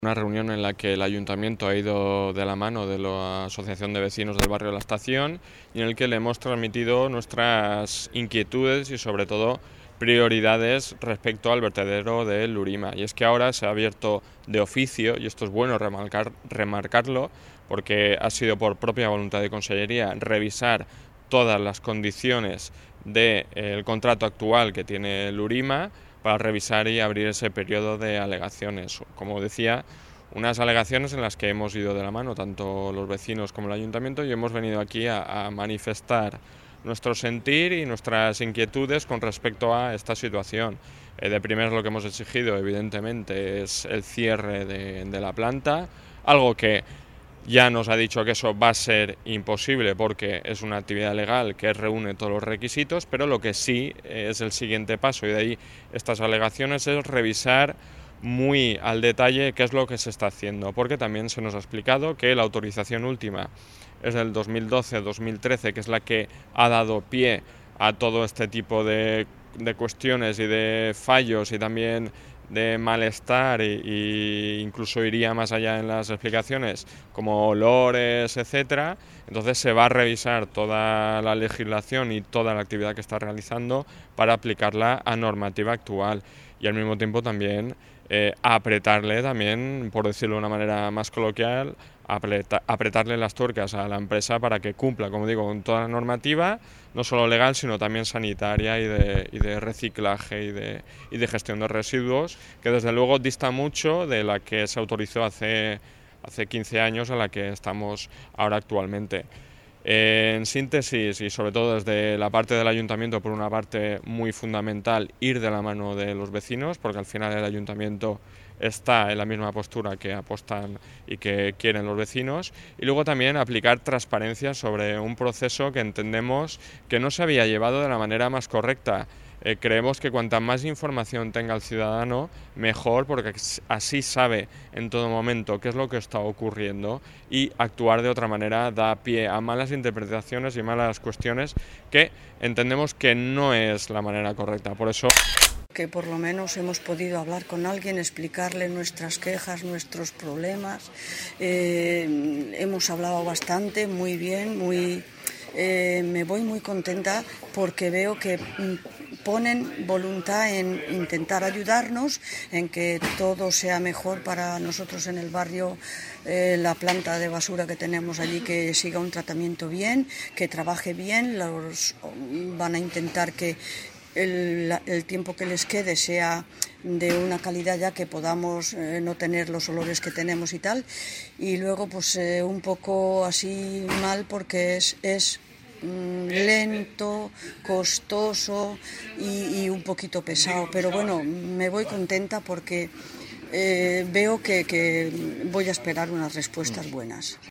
Una reunión en la que el ayuntamiento ha ido de la mano de la Asociación de Vecinos del Barrio de la Estación y en el que le hemos transmitido nuestras inquietudes y sobre todo prioridades respecto al vertedero de Lurima. Y es que ahora se ha abierto de oficio, y esto es bueno remarcarlo, porque ha sido por propia voluntad de Consellería revisar todas las condiciones del contrato actual que tiene Lurima para revisar y abrir ese periodo de alegaciones. Como decía, unas alegaciones en las que hemos ido de la mano, tanto los vecinos como el ayuntamiento, y hemos venido aquí a manifestar nuestro sentir y nuestras inquietudes con respecto a esta situación. De primero lo que hemos exigido, evidentemente, es el cierre de la planta, algo que ya nos ha dicho que eso va a ser imposible porque es una actividad legal que reúne todos los requisitos, pero lo que sí es el siguiente paso, y de ahí estas alegaciones, es revisar muy al detalle qué es lo que se está haciendo, porque también se nos ha explicado que la autorización última es del 2012-2013, que es la que ha dado pie a todo este tipo de cuestiones y de fallos y también de malestar y incluso iría más allá en las explicaciones, como olores, etcétera. Entonces se va a revisar toda la legislación y toda la actividad que está realizando para aplicarla a normativa actual y al mismo tiempo también apretarle también, por decirlo de una manera más coloquial, apretarle las tuercas a la empresa para que cumpla, como digo, con toda la normativa, no solo legal, sino también sanitaria y de reciclaje y de gestión de residuos, que desde luego dista mucho de la que se autorizó hace 15 años a la que estamos ahora actualmente. En síntesis, y sobre todo desde la parte del ayuntamiento, por una parte muy fundamental, ir de la mano de los vecinos, porque al final el ayuntamiento está en la misma postura que apostan y que quieren los vecinos, y luego también aplicar transparencia sobre un proceso que entendemos que no se había llevado de la manera más correcta. Creemos que cuanta más información tenga el ciudadano, mejor, porque así sabe en todo momento qué es lo que está ocurriendo, y actuar de otra manera da pie a malas interpretaciones y malas cuestiones que entendemos que no es la manera correcta. Por eso que por lo menos hemos podido hablar con alguien, explicarle nuestras quejas, nuestros problemas. Hemos hablado bastante, muy bien, me voy muy contenta porque veo que ponen voluntad en intentar ayudarnos, en que todo sea mejor para nosotros en el barrio. La planta de basura que tenemos allí, que siga un tratamiento bien, que trabaje bien. Van a intentar que el tiempo que les quede sea de una calidad ya que podamos no tener los olores que tenemos y tal. Y luego pues un poco así mal porque es lento, costoso y un poquito pesado, pero bueno, me voy contenta porque veo que voy a esperar unas respuestas buenas.